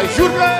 Jurgă!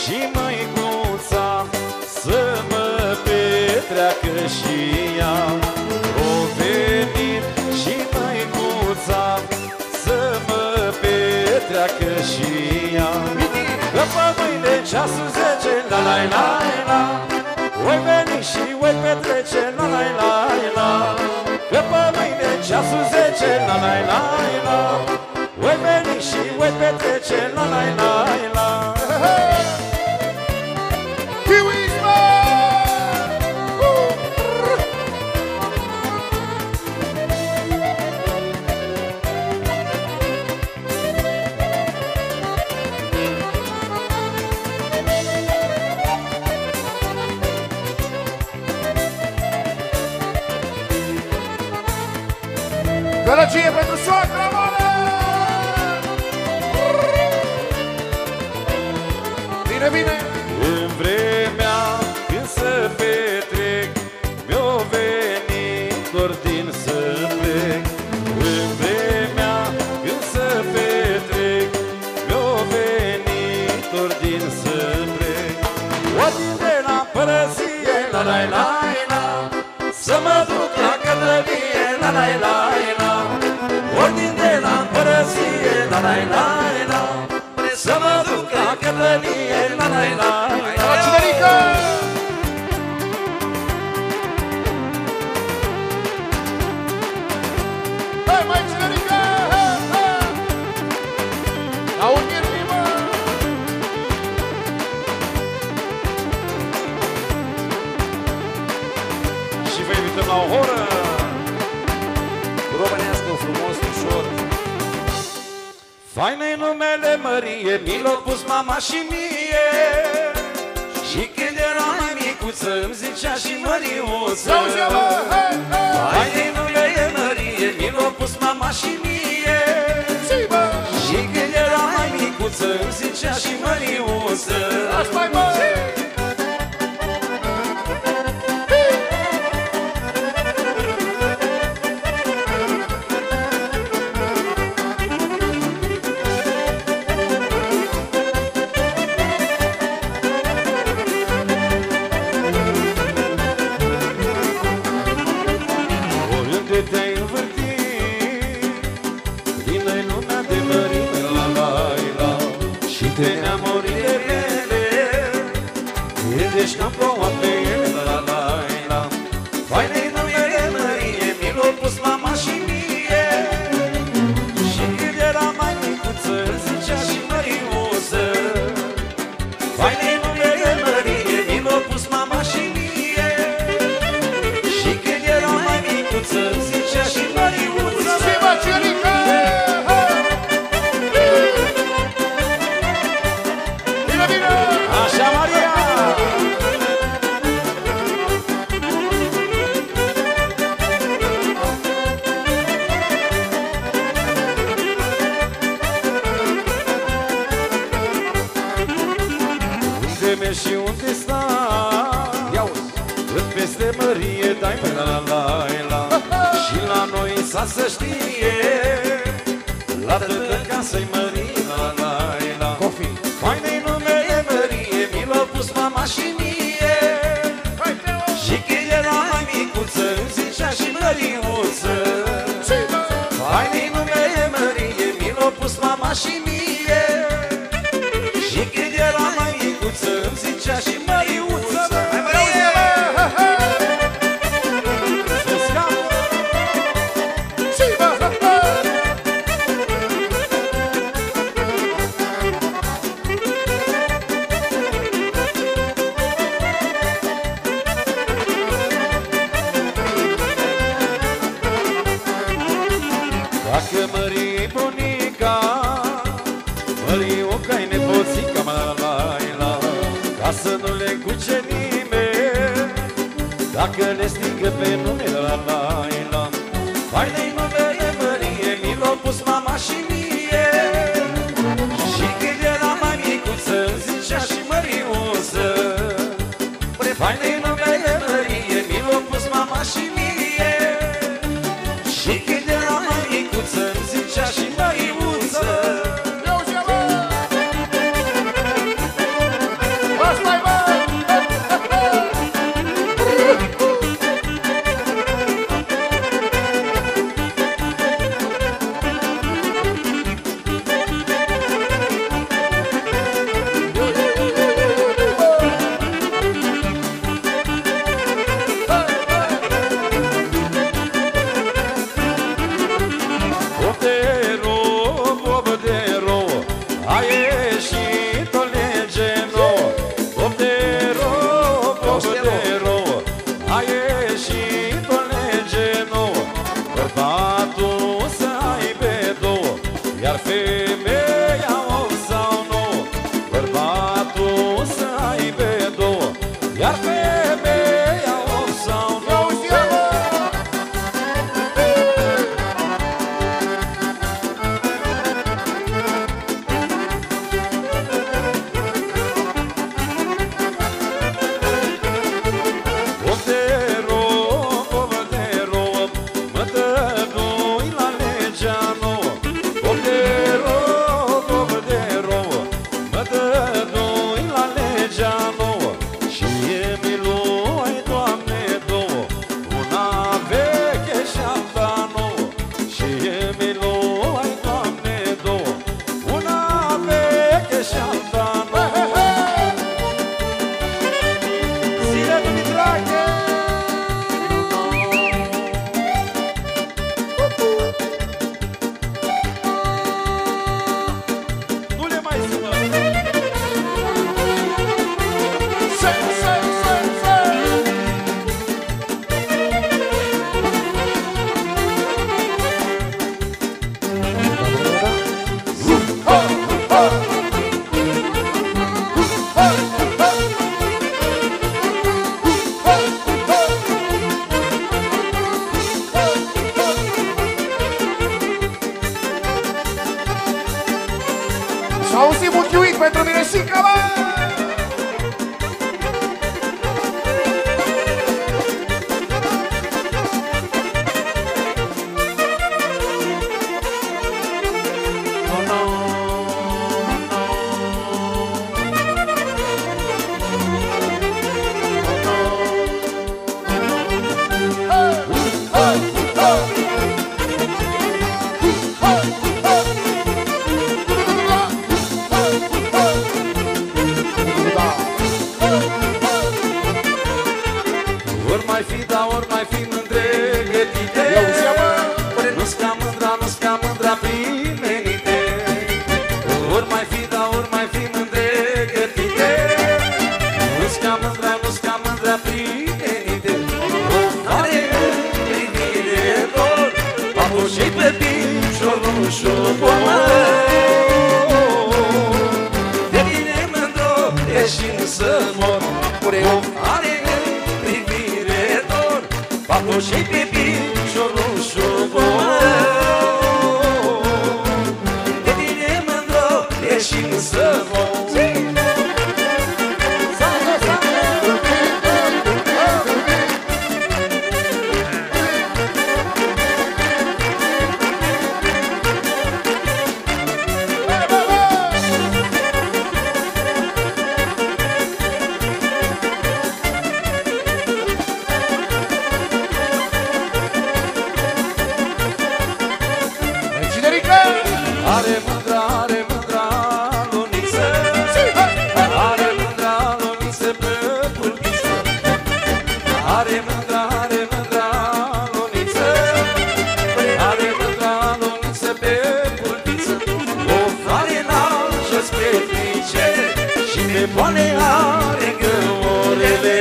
și măicuța să mă petreacă și ea. O venit și măicuța să mă petreacă și ea. Că pe mâine ceasul 10, la la la la, oi veni și oi petrece, la la la la. Că pe mâine ceasul 10, la la la la, oi veni și oi petrece, la la la la. Gălăgie pentru soacră, mare! Bine, bine! În vremea când să petrec, mi-o venit ordin să plec. În vremea când să petrec, mi-o venit ordin să plec. Ordin de la părăsie, la la la la, să mă duc la călărie, la la la la. Ordin de la împărăție, la la la la, să mă duc la călărie, la la la la. La Cinerică! Hai, mai Cinerică! La unghirni, mă! Și vă invităm la o horă românească, frumos, ușor. Faină-i numele Mărie, mi l-a pus mama și mie. Și când era mai micuță îmi zicea și Măriuță. Faină-i numele Mărie, mi l-a pus mama și mie. Și când era mai micuță îmi zicea și Măriuță. Asta-i, mă! Ești ca ploua pe ele, la la la. Faine-i numele Mărie, mi l-a pus mama și mie. Și când era mai micuță îmi zicea și Măriuță. Faine-i numele Mărie, mi l-a pus mama și mie. Și când era mai micuță îmi zicea și Măriuță. Așa, Maria! Unde mergi și unde stai? Ia-uzi! Cât peste Mărie dai pe la la la. Și la noi în sat să știe, la tătă casă-i Mărie, la la la. Cofi! Faine-i numele Mărie, mi l-a pus mama și mie. Și când era mai micuță îmi zicea și Măriuță. Faine-i numele Mărie, mi l-a pus mama și mie. Și când era mai micuță îmi zicea și Măriuță. Dacă Mărie-i bunica, Măriuca-i nepoțica, la-la-la. Ca să nu le încuce nimeni, dacă le strigă pe nume, la-la-la. Faine-i numele Mărie, mi l-a pus mama și mie. Și când era mai micuță îmi zicea și Măriuță. Faine-i numele Mărie, mi l-a pus mama și mie. Și când era mai micuță îmi zicea și Măriuță. S-a auzit muchiuit pentru Miresica, bă! Ori mai fi, da, ori mai fi mândre gătite. Nu-s ca mândra, nu-s ca mândra primenite. Ori mai fi, da, ori mai fi mândre gătite. Nu-s ca mândra, nu-s ca mândra primenite. O care privire dor, papu și pe piciorul șobolă. De tine mândro, ieșim să mor. O care papu și pe piciorul șobolă. De tine mândro, ieșim să mor. Are mândra luniță. Are mândra luniță pe pulpiță. Are mândra luniță. Are mândra luniță pe pulpiță. O floare înaltă spre frice și pe poale are găurele.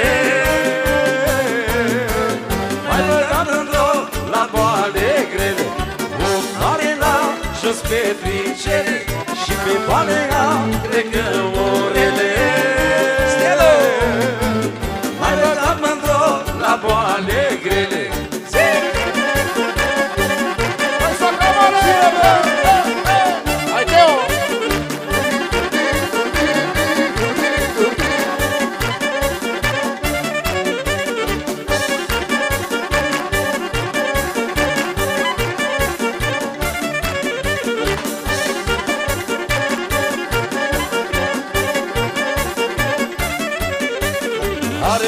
Mai băgat mândro la boale grele. O floare înaltă pe fricele și pe poale are găurele. Stelo! Mai băgat mândro la boale grele. Hai să camară! Hai, Teo!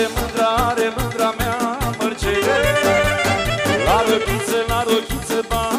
Are mândra mea mărcele. La rochiță,